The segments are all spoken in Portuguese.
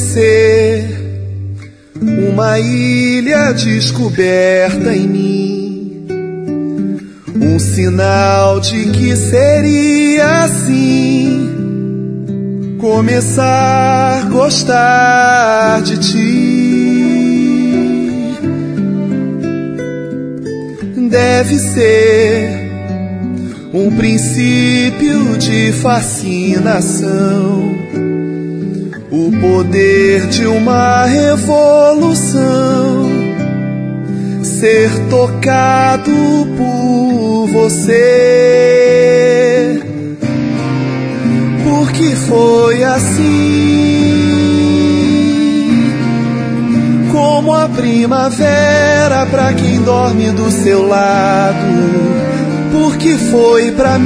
ser uma ilha descoberta em mim, um sinal de que seria assim começar a gostar de ti. Deve ser um princípio de fascinação, o poder de uma revolução, ser tocado por você. Porque foi assim, como a primavera pra quem dorme do seu lado. Porque foi pra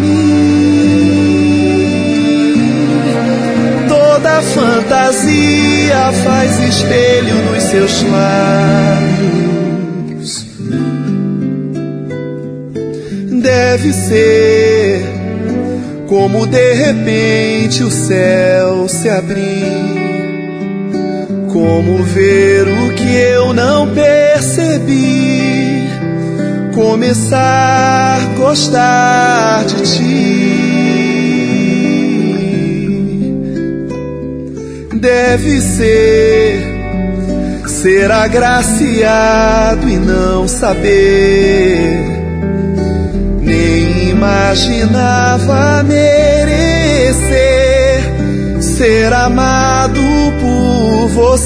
mim, toda fantasia faz espelho nos seus lábios. Deve ser como de repente o céu se abrir, como ver o que eu não percebi, começar a gostar de ti. Deve ser agraciado e não saber, nem imaginava merecer ser amado por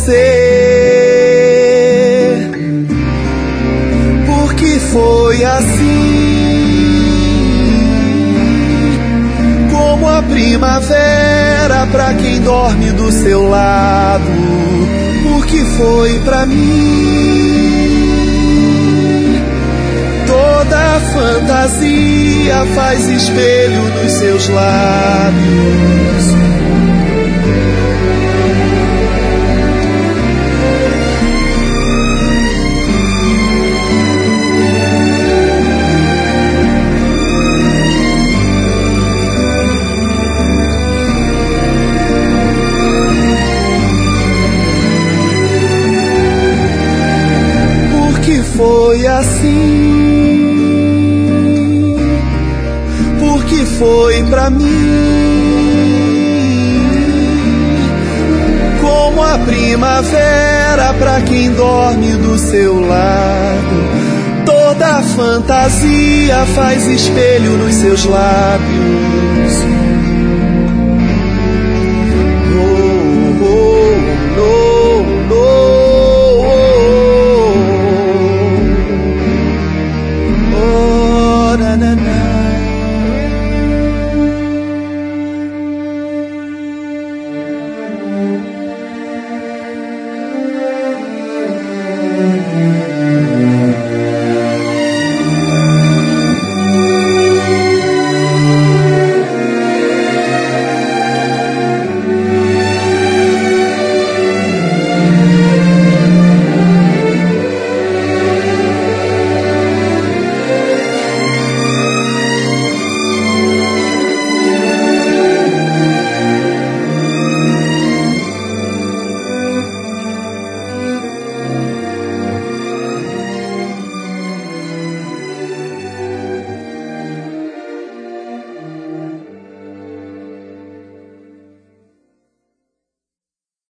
você. Porque foi assim, como a primavera pra quem dorme do seu lado. Porque foi pra mim, toda fantasia faz espelho nos seus lábios. Foi assim, porque foi pra mim, como a primavera pra quem dorme do seu lado. Toda fantasia faz espelho nos seus lábios.